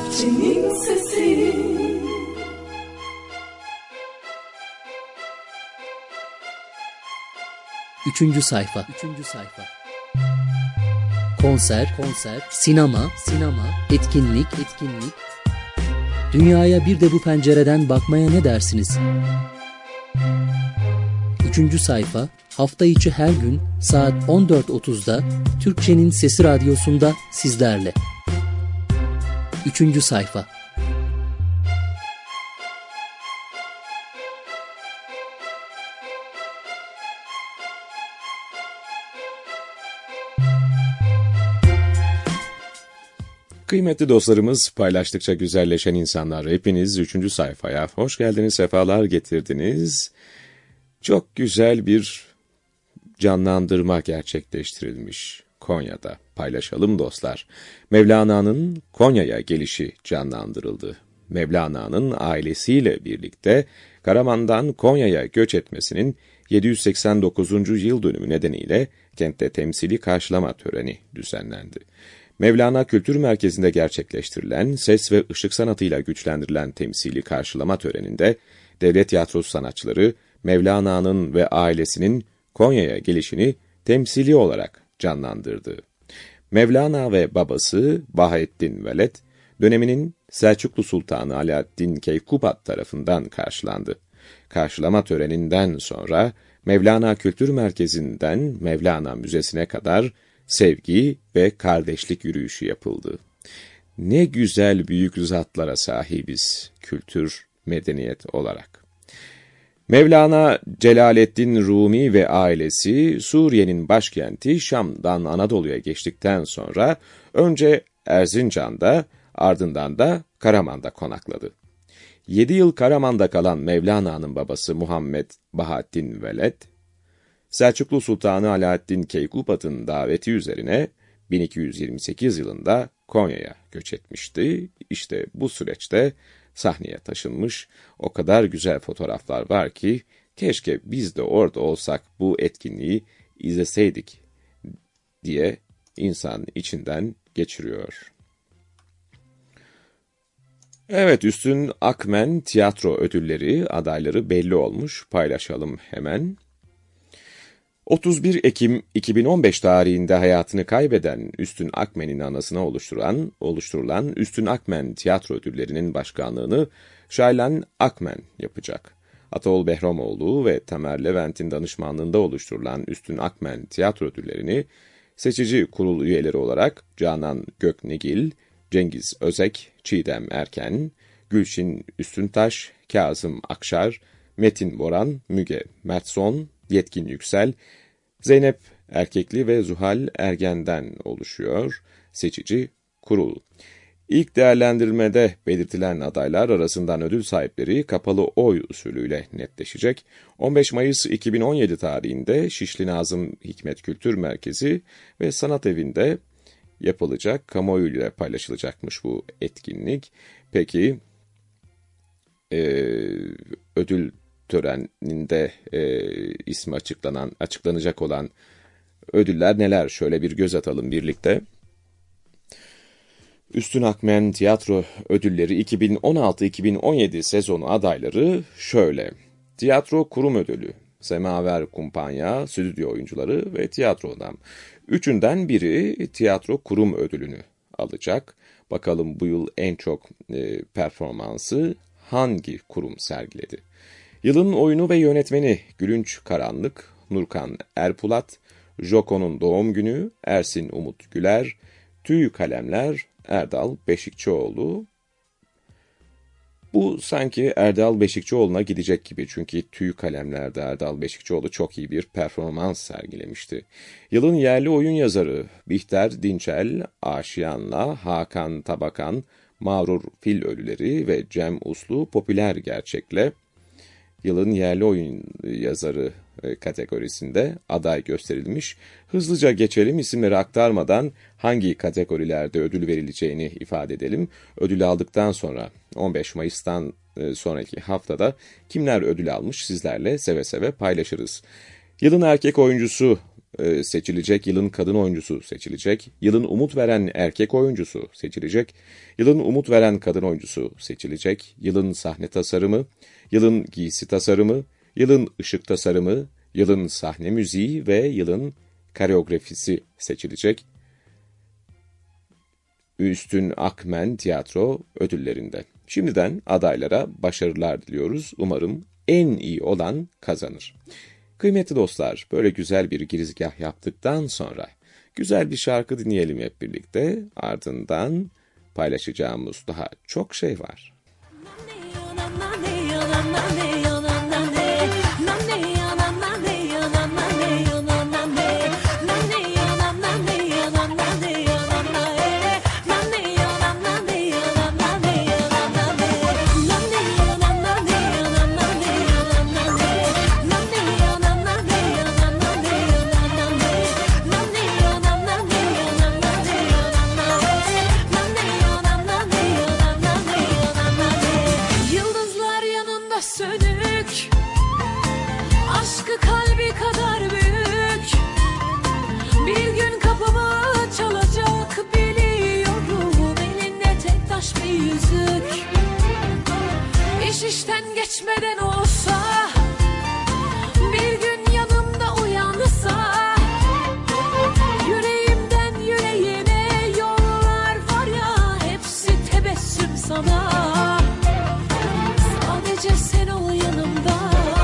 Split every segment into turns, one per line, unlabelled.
Bahçenin sesi.
Üçüncü sayfa. Konser, sinema, etkinlik. Dünyaya bir de bu pencereden bakmaya ne dersiniz? Üçüncü sayfa, hafta içi her gün saat 14.30'da Türkçenin Sesi Radyosu'nda sizlerle. Üçüncü sayfa.
Kıymetli dostlarımız, paylaştıkça güzelleşen insanlar, hepiniz 3. sayfaya hoş geldiniz, sefalar getirdiniz. Çok güzel bir canlandırma gerçekleştirilmiş Konya'da. Paylaşalım dostlar. Mevlana'nın Konya'ya gelişi canlandırıldı. Mevlana'nın ailesiyle birlikte Karaman'dan Konya'ya göç etmesinin 789. yıl dönümü nedeniyle kentte temsili karşılama töreni düzenlendi. Mevlana Kültür Merkezi'nde gerçekleştirilen ses ve ışık sanatıyla güçlendirilen temsili karşılama töreninde devlet tiyatrosu sanatçıları Mevlana'nın ve ailesinin Konya'ya gelişini temsili olarak canlandırdı. Mevlana ve babası Bahaettin Veled, döneminin Selçuklu Sultanı Alaaddin Keykubat tarafından karşılandı. Karşılama töreninden sonra Mevlana Kültür Merkezi'nden Mevlana Müzesi'ne kadar sevgi ve kardeşlik yürüyüşü yapıldı. Ne güzel büyük zatlara sahibiz kültür, medeniyet olarak. Mevlana Celaleddin Rumi ve ailesi Suriye'nin başkenti Şam'dan Anadolu'ya geçtikten sonra önce Erzincan'da, ardından da Karaman'da konakladı. 7 yıl Karaman'da kalan Mevlana'nın babası Muhammed Bahattin Veled, Selçuklu Sultanı Alaaddin Keykubat'ın daveti üzerine 1228 yılında Konya'ya göç etmişti. İşte bu süreçte sahneye taşınmış o kadar güzel fotoğraflar var ki keşke biz de orada olsak bu etkinliği izleseydik diye insan içinden geçiriyor. Evet, Üstün Akmen Tiyatro Ödülleri adayları belli olmuş. Paylaşalım hemen. 31 Ekim 2015 tarihinde hayatını kaybeden Üstün Akmen'in anısına oluşturulan Üstün Akmen Tiyatro Ödülleri'nin başkanlığını Şaylan Akmen yapacak. Ataol Behramoğlu ve Tamer Levent'in danışmanlığında oluşturulan Üstün Akmen Tiyatro Ödülleri'ni seçici kurul üyeleri olarak Canan Göknegil, Cengiz Özek, Çiğdem Erken, Gülşin Üstüntaş, Kazım Akşar, Metin Boran, Müge Mertson, Yetkin Yüksel, Zeynep Erkekli ve Zuhal Ergen'den oluşuyor seçici kurul. İlk değerlendirmede belirtilen adaylar arasından ödül sahipleri kapalı oy usulüyle netleşecek. 15 Mayıs 2017 tarihinde Şişli Nazım Hikmet Kültür Merkezi ve Sanat Evi'nde yapılacak, kamuoyuyla paylaşılacakmış bu etkinlik. Peki, ödül töreninde ismi açıklanacak olan ödüller neler? Şöyle bir göz atalım birlikte. Üstün Akmen Tiyatro Ödülleri 2016-2017 sezonu adayları şöyle. Tiyatro Kurum Ödülü, Semaver Kumpanya, Stüdyo Oyuncuları ve Tiyatro Adam. Üçünden biri Tiyatro Kurum Ödülünü alacak. Bakalım bu yıl en çok performansı hangi kurum sergiledi? Yılın oyunu ve yönetmeni Gülünç Karanlık, Nurkan Erpulat, Joko'nun Doğum Günü, Ersin Umut Güler, Tüy Kalemler, Erdal Beşikçioğlu. Bu sanki Erdal Beşikçioğlu'na gidecek gibi çünkü Tüy Kalemler'de Erdal Beşikçioğlu çok iyi bir performans sergilemişti. Yılın yerli oyun yazarı Bihter Dinçel, Aşiyan'la Hakan Tabakan, Mağrur Fil Ölüleri ve Cem Uslu Popüler Gerçek'le yılın yerli oyun yazarı kategorisinde aday gösterilmiş. Hızlıca geçelim, isimleri aktarmadan hangi kategorilerde ödül verileceğini ifade edelim. Ödül aldıktan sonra 15 Mayıs'tan sonraki haftada kimler ödül almış sizlerle seve seve paylaşırız. Yılın erkek oyuncusu seçilecek, yılın kadın oyuncusu seçilecek, yılın umut veren erkek oyuncusu seçilecek, yılın umut veren kadın oyuncusu seçilecek, yılın sahne tasarımı, yılın giysi tasarımı, yılın ışık tasarımı, yılın sahne müziği ve yılın koreografisi seçilecek. Üstün Akmen Tiyatro ödüllerinde. Şimdiden adaylara başarılar diliyoruz. Umarım en iyi olan kazanır. Kıymetli dostlar, böyle güzel bir girizgah yaptıktan sonra güzel bir şarkı dinleyelim hep birlikte. Ardından paylaşacağımız daha çok şey var.
Sönük, aşkı kalbi kadar büyük. Bir gün kapımı çalacak biliyorum. Elinde tek taş bir yüzük. İş işten geçmeden olsa, bir gün yanımda uyansa, yüreğimden yüreğine yollar var ya, hepsi tebessüm sana. Sadece sen ol yanımda.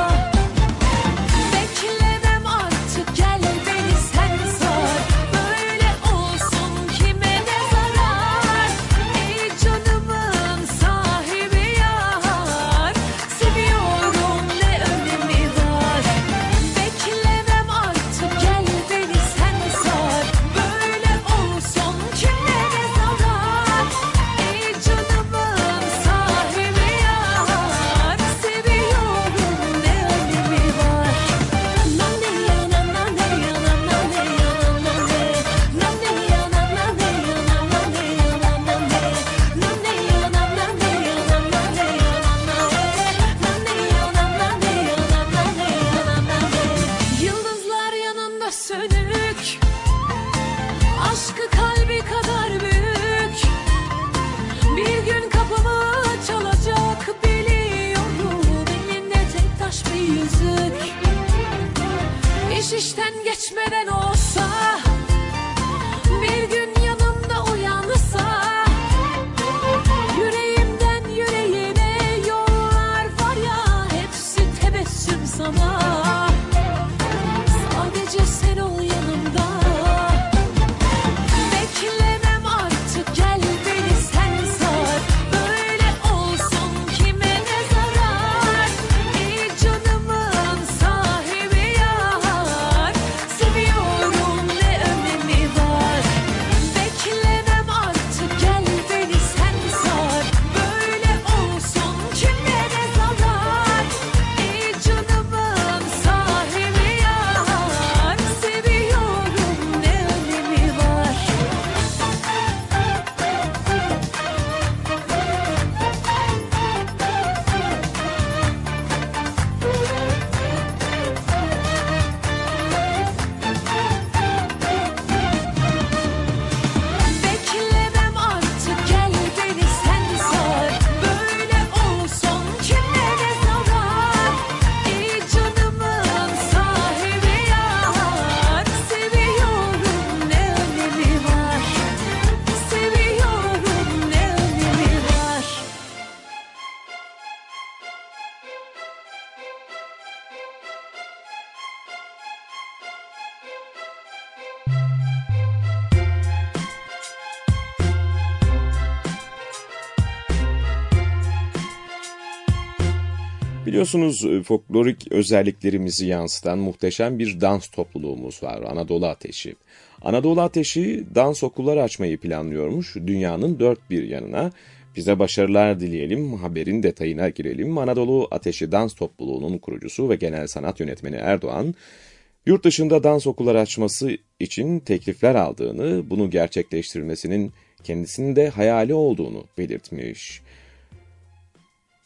Beklemem artık, gel beni sen sar. Böyle olsun kime ne zarar. Ey canımın sahibi yar. Seviyorum ne önemi var. Beklemem artık, gel beni sen sar. Böyle olsun kime ne zarar. Ey canımın sahibi yar. Seviyorum ne önemi var. Nane yana nane yana nane yana nane. Nane yana nane yana nane yana nane. Nane yana nane yana nane yana nane. Nane yana nane yana nane yana nane. Yıldızlar yanında sönük, aşkı kalbi kadar büyük. Bir gün kapımı çalacak biliyorum. Elinde tek taş bir yüzük. İş işten geçmeden olsa, bir gün yanımda uyansa, yüreğimden yüreğine yollar var ya, hepsi tebessüm sana. Sadece sen ol yanımda. Beklemem artık, gel beni sen sar. Böyle olsun kime ne zarar. Ey canımın sahibi yar. Seviyorum ne önemi var. Beklemem artık, gel beni sen sar. Böyle olsun kime ne zarar. Ey canımın sahibi yar. Seviyorum ne önemi var. Beklemem artık, gel beni sen sar. Böyle olsun kime ne zarar. Ey canımın sahibi yar. Seviyorum ne önemi var. Seviyorum ne önemi var.
Biliyorsunuz folklorik özelliklerimizi yansıtan muhteşem bir dans topluluğumuz var, Anadolu Ateşi. Anadolu Ateşi dans okulları açmayı planlıyormuş dünyanın dört bir yanına. Bize başarılar dileyelim, haberin detayına girelim. Anadolu Ateşi Dans Topluluğu'nun kurucusu ve genel sanat yönetmeni Erdoğan, yurt dışında dans okulları açması için teklifler aldığını, bunu gerçekleştirmesinin kendisinin de hayali olduğunu belirtmiş.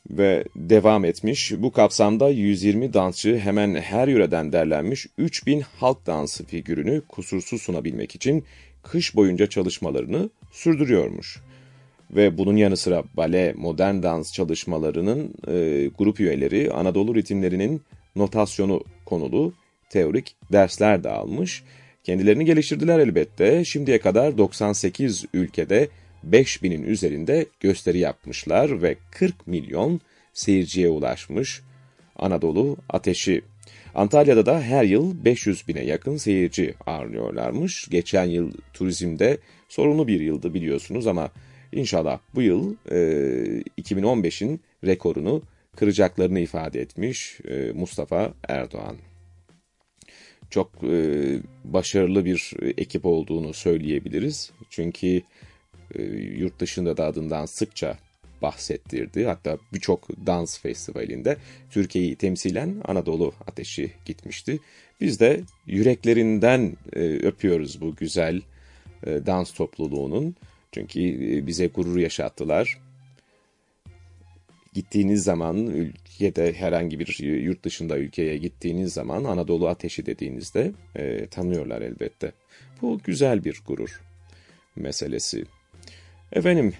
ve devam etmiş. Bu kapsamda 120 dansçı hemen her yöreden derlenmiş 3000 halk dansı figürünü kusursuz sunabilmek için kış boyunca çalışmalarını sürdürüyormuş. Ve bunun yanı sıra bale, modern dans çalışmalarının grup üyeleri Anadolu ritimlerinin notasyonu konulu teorik dersler de almış. Kendilerini geliştirdiler elbette. Şimdiye kadar 98 ülkede 5000'in üzerinde gösteri yapmışlar ve 40 milyon seyirciye ulaşmış Anadolu Ateşi. Antalya'da da her yıl 500 bine yakın seyirci ağırlıyorlarmış. Geçen yıl turizmde sorunlu bir yıldı biliyorsunuz ama İnşallah bu yıl 2015'in rekorunu kıracaklarını ifade etmiş Mustafa Erdoğan. Çok başarılı bir ekip olduğunu söyleyebiliriz. Çünkü yurt dışında da adından sıkça bahsettirdi. Hatta birçok dans festivalinde Türkiye'yi temsilen Anadolu Ateşi gitmişti. Biz de yüreklerinden öpüyoruz bu güzel dans topluluğunun. Çünkü bize gurur yaşattılar. Gittiğiniz zaman ülkede herhangi bir yurt dışında ülkeye gittiğiniz zaman Anadolu Ateşi dediğinizde tanıyorlar elbette. Bu güzel bir gurur meselesi. Efendim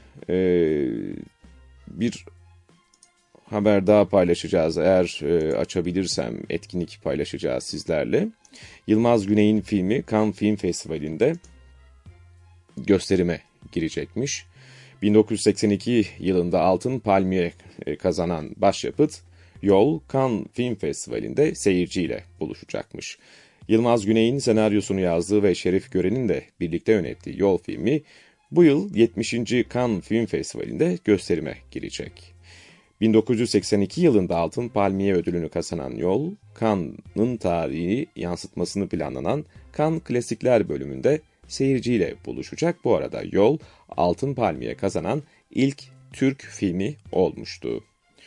bir haber daha paylaşacağız. Eğer açabilirsem etkinlik paylaşacağız sizlerle. Yılmaz Güney'in filmi Cannes Film Festivali'nde gösterime girecekmiş. 1982 yılında Altın Palmiye kazanan başyapıt Yol Cannes Film Festivali'nde seyirciyle buluşacakmış. Yılmaz Güney'in senaryosunu yazdığı ve Şerif Gören'in de birlikte yönettiği Yol filmi bu yıl 70. Cannes Film Festivali'nde gösterime girecek. 1982 yılında Altın Palmiye ödülünü kazanan Yol, Cannes'ın tarihini yansıtmasını planlanan Cannes Klasikler bölümünde seyirciyle buluşacak. Bu arada Yol, Altın Palmiye kazanan ilk Türk filmi olmuştu.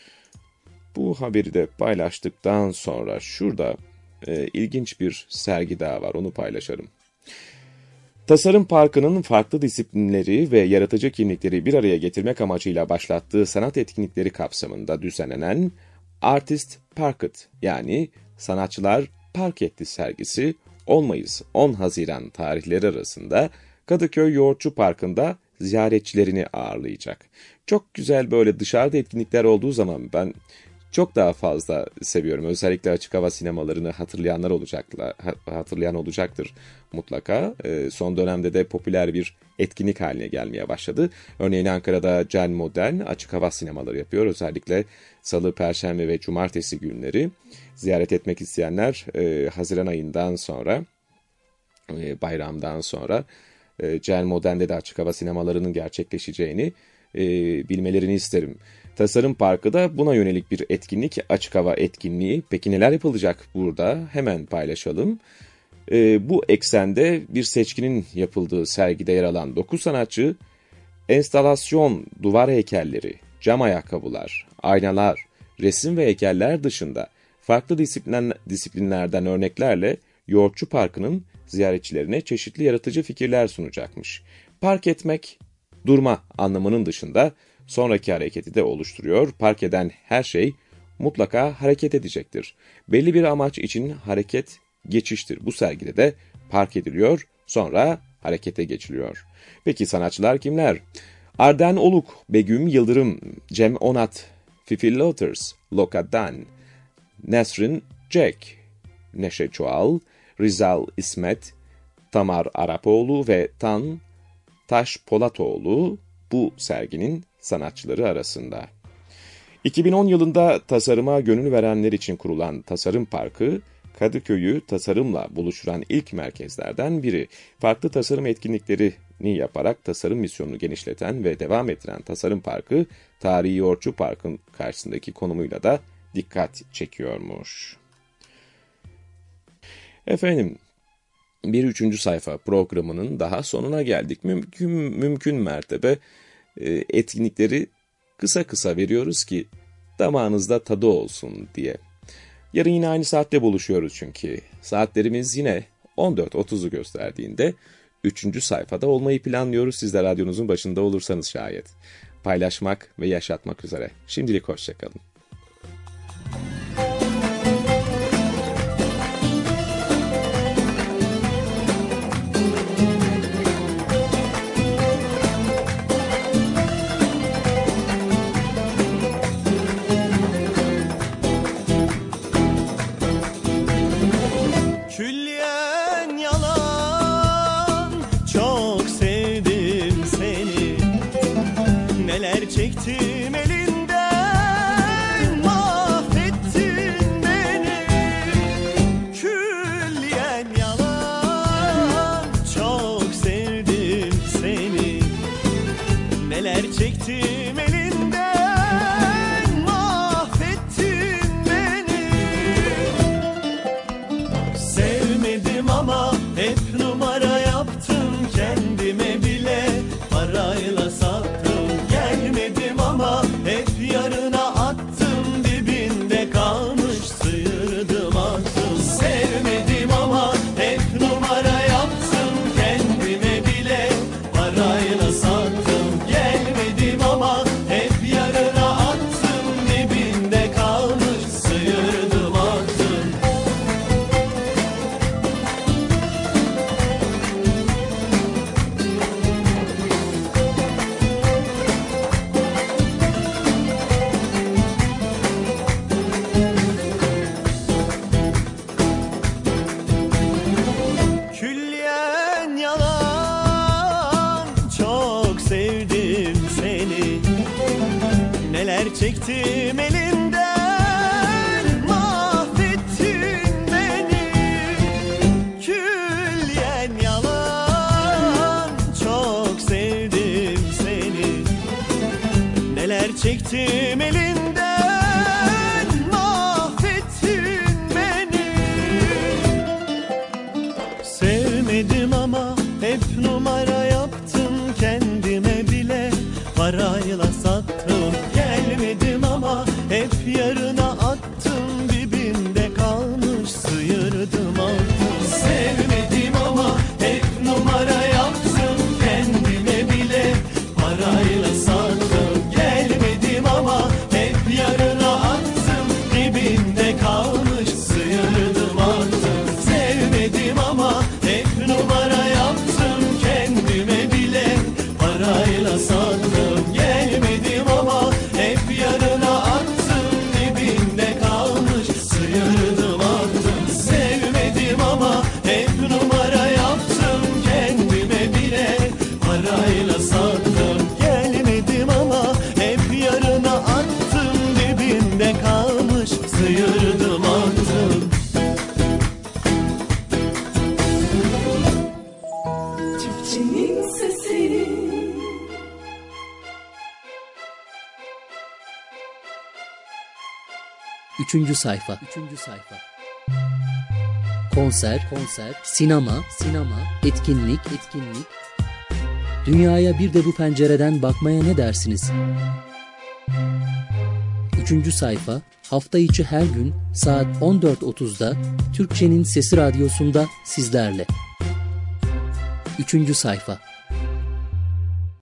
Bu haberi de paylaştıktan sonra şurada ilginç bir sergi daha var, onu paylaşalım. Tasarım Parkı'nın farklı disiplinleri ve yaratıcı kimlikleri bir araya getirmek amacıyla başlattığı sanat etkinlikleri kapsamında düzenlenen Artist Parket yani Sanatçılar Park Etti sergisi 10 Mayıs 10 Haziran tarihleri arasında Kadıköy Yoğurtçu Parkı'nda ziyaretçilerini ağırlayacak. Çok güzel böyle dışarıda etkinlikler olduğu zaman ben çok daha fazla seviyorum. Özellikle açık hava sinemalarını hatırlayan olacaktır mutlaka. Son dönemde de popüler bir etkinlik haline gelmeye başladı. Örneğin Ankara'da Cel Modern açık hava sinemaları yapıyor. Özellikle Salı, Perşembe ve Cumartesi günleri. Ziyaret etmek isteyenler Haziran ayından sonra, bayramdan sonra Cel Modern'de de açık hava sinemalarının gerçekleşeceğini bilmelerini isterim. Tasarım Parkı da buna yönelik bir etkinlik, açık hava etkinliği. Peki neler yapılacak burada? Hemen paylaşalım. Bu eksende bir seçkinin yapıldığı sergide yer alan 9 sanatçı, enstalasyon, duvar heykelleri, cam ayakkabılar, aynalar, resim ve heykeller dışında farklı disiplinlerden örneklerle Yoğurtçu Parkı'nın ziyaretçilerine çeşitli yaratıcı fikirler sunacakmış. Park etmek, durma anlamının dışında sonraki hareketi de oluşturuyor. Park eden her şey mutlaka hareket edecektir. Belli bir amaç için hareket geçiştir. Bu sergide de park ediliyor, sonra harekete geçiliyor. Peki sanatçılar kimler? Arden Oluk, Begüm Yıldırım, Cem Onat, Fifi Lotters, Loka Dan, Nesrin Jack, Neşe Çoğal, Rizal İsmet, Tamar Arapoğlu ve Tan Taş Polatoğlu bu serginin sanatçıları arasında. 2010 yılında tasarıma gönül verenler için kurulan Tasarım Parkı, Kadıköy'ü tasarımla buluşturan ilk merkezlerden biri. Farklı tasarım etkinliklerini yaparak tasarım misyonunu genişleten ve devam ettiren Tasarım Parkı, Tarihi Yoğurtçu Park'ın karşısındaki konumuyla da dikkat çekiyormuş. Efendim, bir 3. sayfa programının daha sonuna geldik. Mümkün mertebe etkinlikleri kısa kısa veriyoruz ki damağınızda tadı olsun diye. Yarın yine aynı saatte buluşuyoruz çünkü. Saatlerimiz yine 14.30'u gösterdiğinde 3. sayfada olmayı planlıyoruz. Siz de radyonuzun başında olursanız şayet. paylaşmak ve yaşatmak üzere. Şimdilik hoşçakalın.
Külliyen yalan, çok sevdim seni. Neler çektim elinden, mahvettin beni. Külliyen yalan, çok sevdim seni. Neler çektim elinden, mahvettin beni. Sevmedim ama hep numara yaptım, kendime bile parayla sattım. Gelmedim ama hep yarına attım, dibinde kalmış sıyırdım attım. Sevmedim ama hep numara yaptım, kendime bile parayla sattım. Gelmedim ama hep yarına attım, dibinde kalmış sıyırdım attım. Külliyen yalan, çok sevdim seni. Neler çektim elinden, mahvettin beni. Külliyen yalan, çok sevdim seni. Neler çektim elinden, mahvettin beni. Sevmedim ama hep numara yaptım, kendime bile parayla sattım. Gelmedim ama hep yarına attım, dibinde kalmış sıyırdım attım. Sevmedim ama hep numara yaptım, kendime bile parayla sattım. Gelmedim ama hep yarına attım, dibinde kalmış sıyırdım attım. Sevmedim ama hep numara yaptım, kendime bile parayla sattım. Gelmedim ama hep yarına attım, dibinde kalmış sıyırdım attım. Sevmedim ama hep numara yaptım, kendime bile parayla sattım. Gelmedim ama hep yarına attım, dibinde kalmış sıyırdım attım.
Çiftçinin sesi.
Üçüncü sayfa. Konser, sinema, etkinlik. Dünyaya bir de bu pencereden bakmaya ne dersiniz? Üçüncü sayfa, hafta içi her gün saat 14.30'da Türkçenin Sesi Radyosu'nda sizlerle. Üçüncü sayfa.